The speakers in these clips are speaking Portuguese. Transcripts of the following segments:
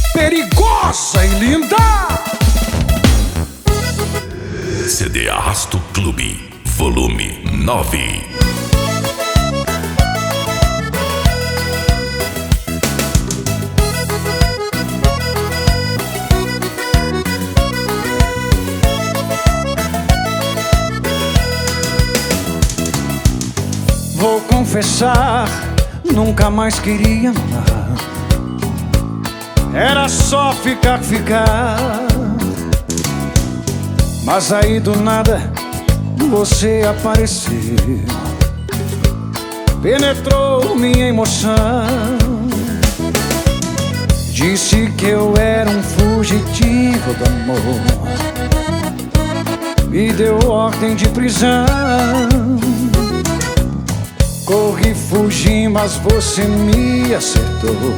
perigosa e linda. CD Arrasto Clube, volume 9. Vou confessar, nunca mais queria amar. Era só ficar. Mas aí do nada você apareceu, penetrou minha emoção. Disse que eu era um fugitivo do amor, me deu ordem de prisão. Corri, fugi, mas você me acertou,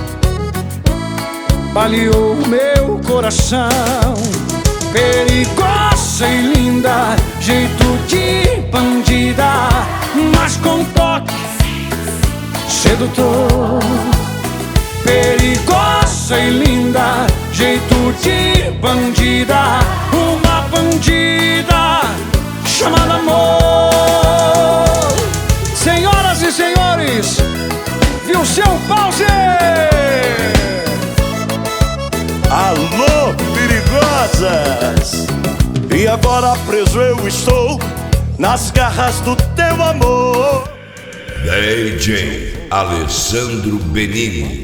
baleou meu coração. Perigosa e linda, jeito de bandida, mas com toque sedutor. Perigosa e linda, jeito de bandida, uma bandida chamada amor. Senhoras e senhores, viu seu pause? Alô, perigosas! E agora preso eu estou nas garras do teu amor. DJ Alessandro Benini.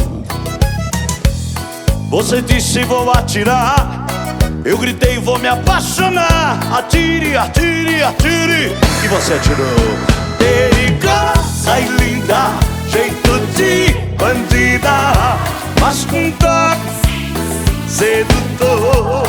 Você disse vou atirar, eu gritei vou me apaixonar. Atire, atire, atire, e você atirou. Perigosa e linda, jeito de bandida, mas com toque sedutor.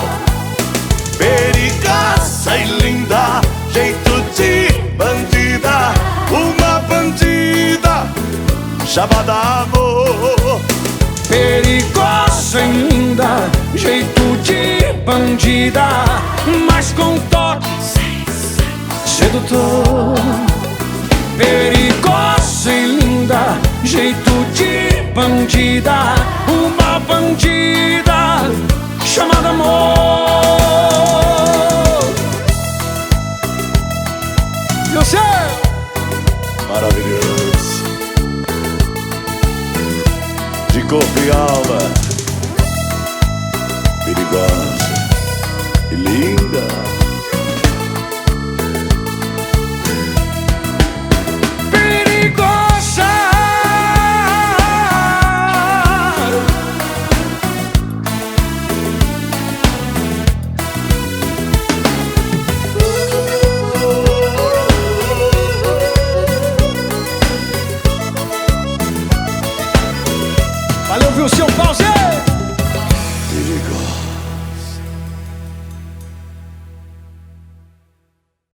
Perigosa e linda, jeito de bandida, uma bandida chamada amor. Perigosa e linda, jeito de bandida, mas com toque sedutor. Perigosa e linda, jeito de bandida, uma bandida chamada amor. E o céu? Maravilhoso, de corpo e alma, perigosa e linda.